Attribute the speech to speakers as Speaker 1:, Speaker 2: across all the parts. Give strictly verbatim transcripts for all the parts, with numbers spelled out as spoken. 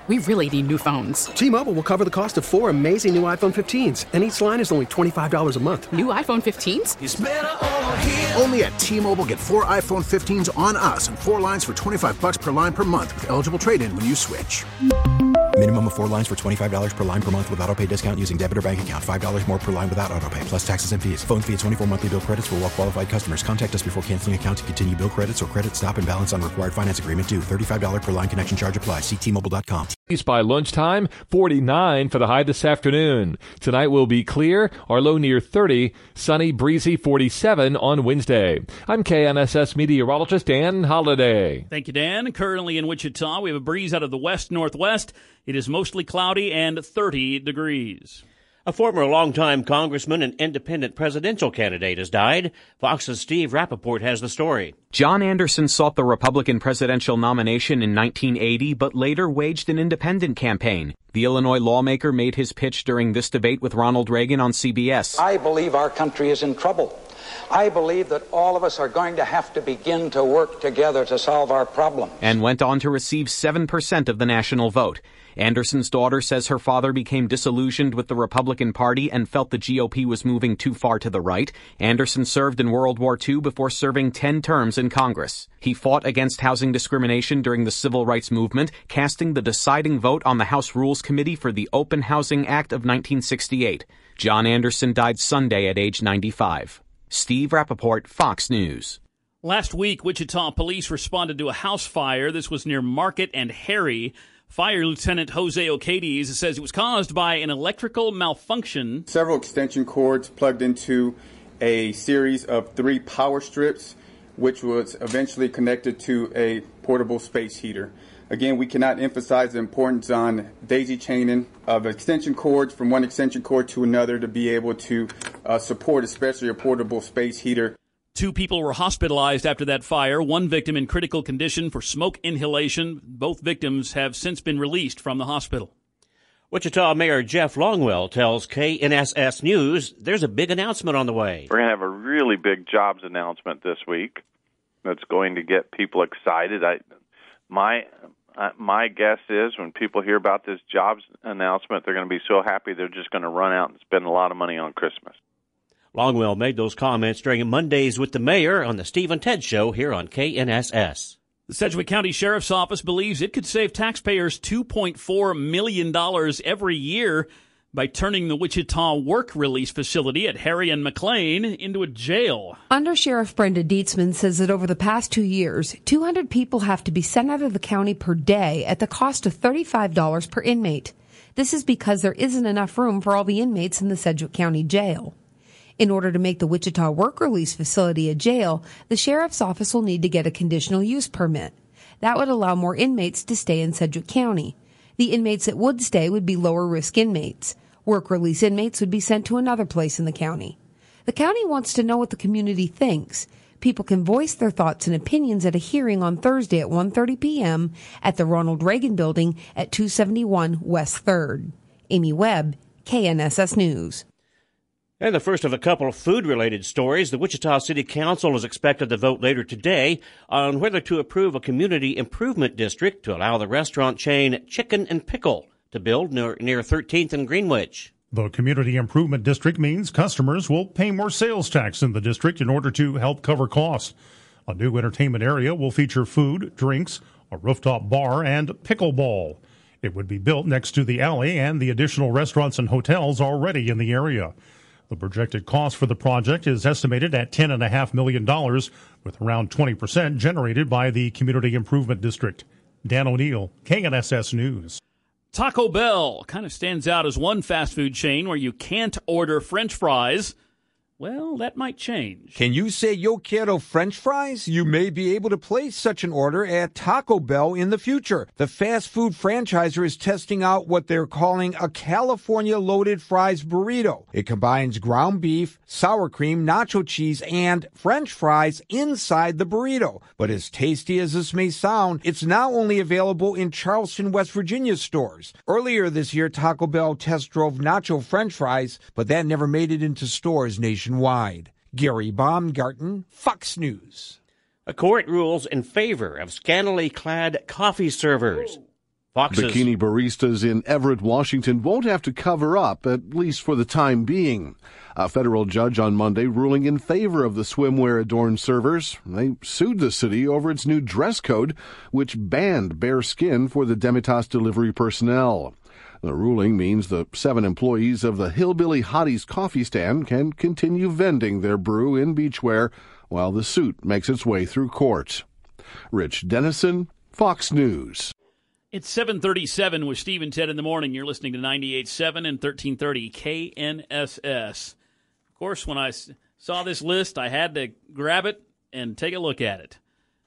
Speaker 1: We really need new phones.
Speaker 2: T-Mobile will cover the cost of four amazing new iPhone fifteens, and each line is only twenty-five dollars a month.
Speaker 1: New iPhone fifteens?
Speaker 3: It's better over here.
Speaker 4: Only at T-Mobile, get four iPhone fifteens on us and four lines for twenty-five dollars per line per month with eligible trade-in when you switch.
Speaker 5: Minimum of four lines for twenty-five dollars per line per month with autopay discount using debit or bank account. five dollars more per line without autopay, plus taxes and fees. Phone fee at twenty-four monthly bill credits for well-qualified customers. Contact us before canceling account to continue bill credits or credit stop and balance on required finance agreement due. thirty-five dollars per line connection charge applies. See T Mobile dot com.
Speaker 6: By lunchtime, forty-nine for the high this afternoon. Tonight will be clear, our low near thirty, sunny, breezy, forty-seven on Wednesday. I'm K N S S meteorologist Dan Holliday.
Speaker 7: Thank you, Dan. Currently in Wichita, we have a breeze out of the west-northwest. It is mostly cloudy and thirty degrees.
Speaker 8: A former longtime congressman and independent presidential candidate has died. Fox's Steve Rappaport has the story.
Speaker 9: John Anderson sought the Republican presidential nomination in nineteen eighty, but later waged an independent campaign. The Illinois lawmaker made his pitch during this debate with Ronald Reagan on C B S.
Speaker 10: I believe our country is in trouble. I believe that all of us are going to have to begin to work together to solve our problem.
Speaker 9: And went on to receive seven percent of the national vote. Anderson's daughter says her father became disillusioned with the Republican Party and felt the G O P was moving too far to the right. Anderson served in World War Two before serving ten terms in Congress. He fought against housing discrimination during the Civil Rights Movement, casting the deciding vote on the House Rules Committee for the Open Housing Act of nineteen sixty-eight. John Anderson died Sunday at age ninety-five. Steve Rappaport, Fox News.
Speaker 7: Last week, Wichita police responded to a house fire. This was near Market and Harry. Fire Lieutenant Jose Ocades says it was caused by an electrical malfunction.
Speaker 11: Several extension cords plugged into a series of three power strips, which was eventually connected to a portable space heater. Again, we cannot emphasize the importance on daisy chaining of extension cords from one extension cord to another to be able to uh, support especially a portable space heater.
Speaker 7: Two people were hospitalized after that fire, one victim in critical condition for smoke inhalation. Both victims have since been released from the hospital.
Speaker 8: Wichita Mayor Jeff Longwell tells K N S S News there's a big announcement on the way.
Speaker 12: We're going to have a really big jobs announcement this week that's going to get people excited. I, my uh, my guess is when people hear about this jobs announcement, they're going to be so happy they're just going to run out and spend a lot of money on Christmas.
Speaker 8: Longwell made those comments during Mondays with the Mayor on the Steve and Ted Show here on K N S S.
Speaker 7: The Sedgwick County Sheriff's Office believes it could save taxpayers two point four million dollars every year by turning the Wichita Work Release Facility at Harry and McLean into a jail.
Speaker 13: Under Sheriff Brenda Dietzman says that over the past two years, two hundred people have to be sent out of the county per day at the cost of thirty-five dollars per inmate. This is because there isn't enough room for all the inmates in the Sedgwick County Jail. In order to make the Wichita Work Release Facility a jail, the Sheriff's Office will need to get a conditional use permit. That would allow more inmates to stay in Sedgwick County. The inmates that would stay would be lower-risk inmates. Work release inmates would be sent to another place in the county. The county wants to know what the community thinks. People can voice their thoughts and opinions at a hearing on Thursday at one thirty p.m. at the Ronald Reagan Building at two seventy-one West third. Amy Webb, K N S S News.
Speaker 8: And the first of a couple of food-related stories, the Wichita City Council is expected to vote later today on whether to approve a community improvement district to allow the restaurant chain Chicken and Pickle to build near, near thirteenth and Greenwich.
Speaker 14: The community improvement district means customers will pay more sales tax in the district in order to help cover costs. A new entertainment area will feature food, drinks, a rooftop bar, and pickleball. It would be built next to the alley and the additional restaurants and hotels already in the area. The projected cost for the project is estimated at ten point five million dollars, with around twenty percent generated by the Community Improvement District. Dan O'Neill, K N S S News.
Speaker 7: Taco Bell kind of stands out as one fast food chain where you can't order French fries. Well, that might change.
Speaker 15: Can you say yo quiero French fries? You may be able to place such an order at Taco Bell in the future. The fast food franchisor is testing out what they're calling a California loaded fries burrito. It combines ground beef, sour cream, nacho cheese, and French fries inside the burrito. But as tasty as this may sound, it's now only available in Charleston, West Virginia stores. Earlier this year, Taco Bell test drove nacho French fries, but that never made it into stores nationwide. Nationwide. Gary Baumgarten, Fox News.
Speaker 8: A court rules in favor of scantily clad coffee servers. Fox's.
Speaker 3: Bikini baristas in Everett, Washington won't have to cover up, at least for the time being. A federal judge on Monday ruling in favor of the swimwear-adorned servers. They sued the city over its new dress code, which banned bare skin for the Demitasse delivery personnel. The ruling means the seven employees of the Hillbilly Hotties coffee stand can continue vending their brew in beachwear while the suit makes its way through court. Rich Dennison, Fox News.
Speaker 7: It's seven thirty-seven with Steve and Ted in the morning. You're listening to ninety-eight point seven and thirteen thirty K N S S. Of course, when I saw this list, I had to grab it and take a look at it.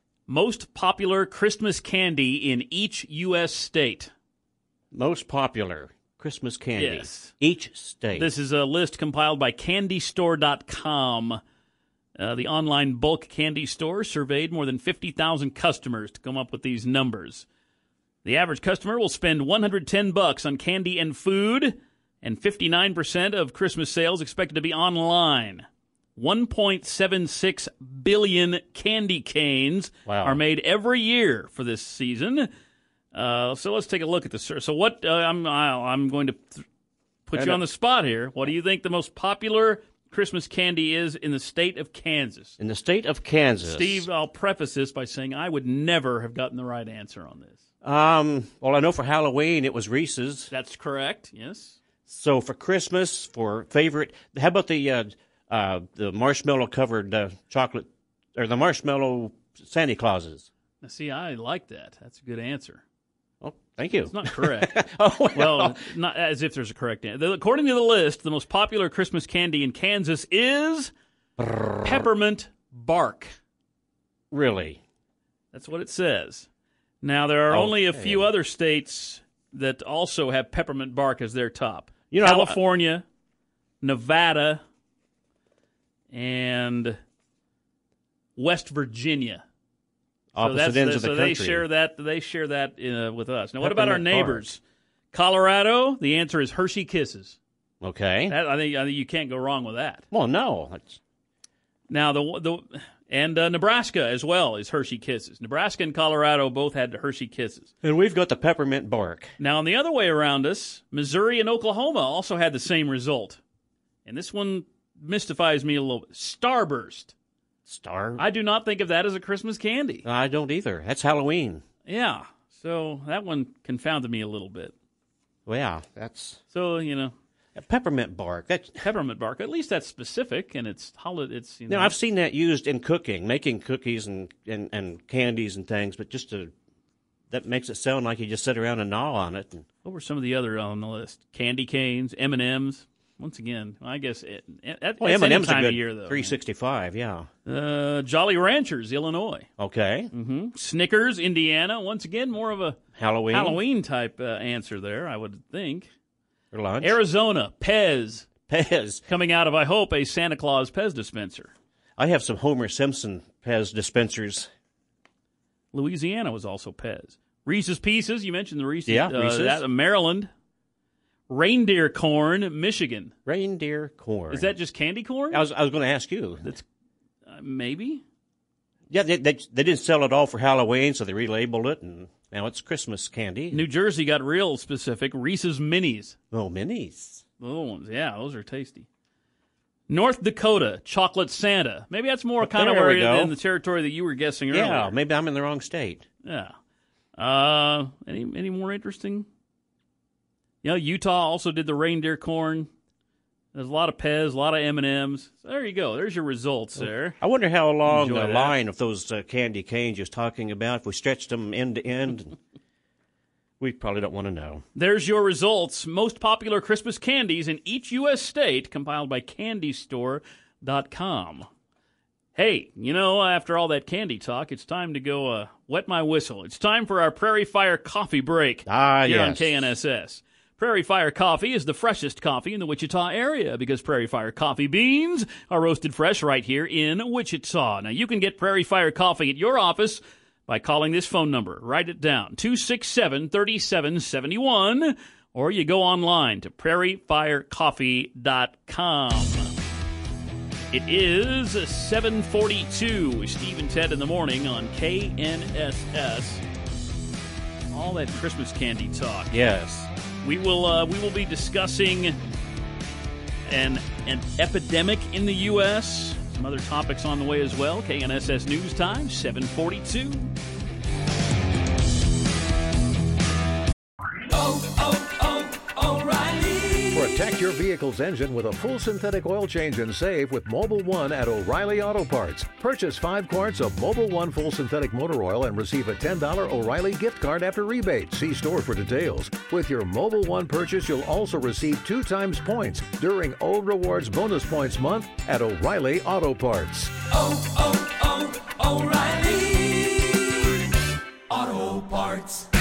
Speaker 7: Most popular Christmas candy in each U S state.
Speaker 8: Most popular Christmas candy.
Speaker 7: Yes.
Speaker 8: Each state.
Speaker 7: This is a list compiled by candy store dot com. Uh, the online bulk candy store surveyed more than fifty thousand customers to come up with these numbers. The average customer will spend one hundred ten bucks on candy and food, and fifty-nine percent of Christmas sales expected to be online. one point seven six billion candy canes
Speaker 8: wow.
Speaker 7: are made every year for this season. Uh, so let's take a look at this. So what uh, I'm I'm going to th- put you on the spot here. What do you think the most popular Christmas candy is in the state of Kansas?
Speaker 8: In the state of Kansas.
Speaker 7: Steve, I'll preface this by saying I would never have gotten the right answer on this.
Speaker 8: Um, well, I know for Halloween it was Reese's.
Speaker 7: That's correct, yes.
Speaker 8: So for Christmas, for favorite, how about the uh, uh, the marshmallow-covered uh, chocolate, or the marshmallow Santa Clauses?
Speaker 7: Now, see, I like that. That's a good answer.
Speaker 8: Oh, thank you.
Speaker 7: It's not correct.
Speaker 8: oh, well.
Speaker 7: well, not as if there's a correct answer. According to the list, the most popular Christmas candy in Kansas is Brrr. peppermint bark.
Speaker 8: Really?
Speaker 7: That's what it says. Now, there are
Speaker 8: oh,
Speaker 7: only a
Speaker 8: yeah.
Speaker 7: few other states that also have peppermint bark as their top.
Speaker 8: You know,
Speaker 7: California, I, Nevada, and West Virginia.
Speaker 8: Opposite
Speaker 7: so that's
Speaker 8: ends
Speaker 7: the,
Speaker 8: of the
Speaker 7: so
Speaker 8: country.
Speaker 7: they share that. They share that uh, with us. Now, what about our
Speaker 8: Peppermint
Speaker 7: neighbors? Bark. Colorado. The answer is Hershey Kisses.
Speaker 8: Okay.
Speaker 7: That, I think I think you can't go wrong with that.
Speaker 8: Well, no. That's...
Speaker 7: Now the the and uh, Nebraska as well is Hershey Kisses. Nebraska and Colorado both had Hershey Kisses.
Speaker 8: And we've got the peppermint bark.
Speaker 7: Now on the other way around us, Missouri and Oklahoma also had the same result. And this one mystifies me a little bit. Starburst.
Speaker 8: Star?
Speaker 7: I do not think of that as a Christmas candy.
Speaker 8: I don't either. That's Halloween.
Speaker 7: Yeah. So that one confounded me a little bit.
Speaker 8: Well, yeah, that's...
Speaker 7: So, you know...
Speaker 8: Peppermint bark. That's
Speaker 7: peppermint bark. At least that's specific, and it's holiday. It's you know.
Speaker 8: Now I've seen that used in cooking, making cookies and, and, and candies and things, but just to that makes it sound like you just sit around and gnaw on it. And,
Speaker 7: what were some of the other on the list? Candy canes, M and M's. Once again, I guess it, it,
Speaker 8: well,
Speaker 7: it's
Speaker 8: M and
Speaker 7: any
Speaker 8: M's
Speaker 7: time
Speaker 8: a good
Speaker 7: of year though.
Speaker 8: three sixty-five, yeah.
Speaker 7: Uh, Jolly Ranchers, Illinois.
Speaker 8: Okay.
Speaker 7: Mm-hmm. Snickers, Indiana. Once again, more of a
Speaker 8: Halloween
Speaker 7: Halloween type uh, answer there, I would think.
Speaker 8: For lunch.
Speaker 7: Arizona, Pez.
Speaker 8: Pez.
Speaker 7: Coming out of, I hope, a Santa Claus Pez dispenser.
Speaker 8: I have some Homer Simpson Pez dispensers.
Speaker 7: Louisiana was also Pez. Reese's Pieces, you mentioned the Reese's.
Speaker 8: Yeah,
Speaker 7: uh,
Speaker 8: Reese's.
Speaker 7: That, Maryland. Reindeer corn, Michigan.
Speaker 8: Reindeer corn.
Speaker 7: Is that just candy corn?
Speaker 8: I was I was going to ask you.
Speaker 7: That's uh, maybe.
Speaker 8: Yeah, they, they they didn't sell it all for Halloween, so they relabeled it, and now it's Christmas candy.
Speaker 7: New Jersey got real specific. Reese's Minis.
Speaker 8: Oh, Minis.
Speaker 7: Little ones, yeah, those are tasty. North Dakota, Chocolate Santa. Maybe that's more
Speaker 8: Well,
Speaker 7: kind of
Speaker 8: there
Speaker 7: where
Speaker 8: we go.
Speaker 7: in the territory that you were guessing earlier.
Speaker 8: Yeah, maybe I'm in the wrong state.
Speaker 7: Yeah. Uh, any any more interesting? You know, Utah also did the reindeer corn. There's a lot of Pez, a lot of M and M's. So there you go. There's your results there.
Speaker 8: I wonder how long
Speaker 7: Enjoy
Speaker 8: the
Speaker 7: that.
Speaker 8: line of those uh, candy canes you're talking about, if we stretched them end to end, we probably don't want to know.
Speaker 7: There's your results. Most popular Christmas candies in each U S state, compiled by candy store dot com. Hey, you know, after all that candy talk, it's time to go uh, wet my whistle. It's time for our Prairie Fire Coffee Break
Speaker 8: Ah,
Speaker 7: here
Speaker 8: yes.
Speaker 7: on K N S S. Prairie Fire Coffee is the freshest coffee in the Wichita area because Prairie Fire Coffee beans are roasted fresh right here in Wichita. Now, you can get Prairie Fire Coffee at your office by calling this phone number. Write it down, two six seven, three seven seven one, or you go online to prairie fire coffee dot com. It is seven forty-two with Steve and Ted in the morning on K N S S. All that Christmas candy talk.
Speaker 8: Yes.
Speaker 7: We will uh, we will be discussing an an epidemic in the U S Some other topics on the way as well. K N S S News Time, seven forty-two.
Speaker 16: Oh, oh, oh, O'Reilly. Protect your vehicle's engine with a full synthetic oil change and save with Mobil one at O'Reilly Auto Parts. Purchase five quarts of Mobil one full synthetic motor oil and receive a ten dollars O'Reilly gift card after rebate. See store for details. With your Mobil one purchase, you'll also receive two times points during O Rewards Bonus Points Month at O'Reilly Auto Parts.
Speaker 17: Oh, oh, oh, O'Reilly Auto Parts.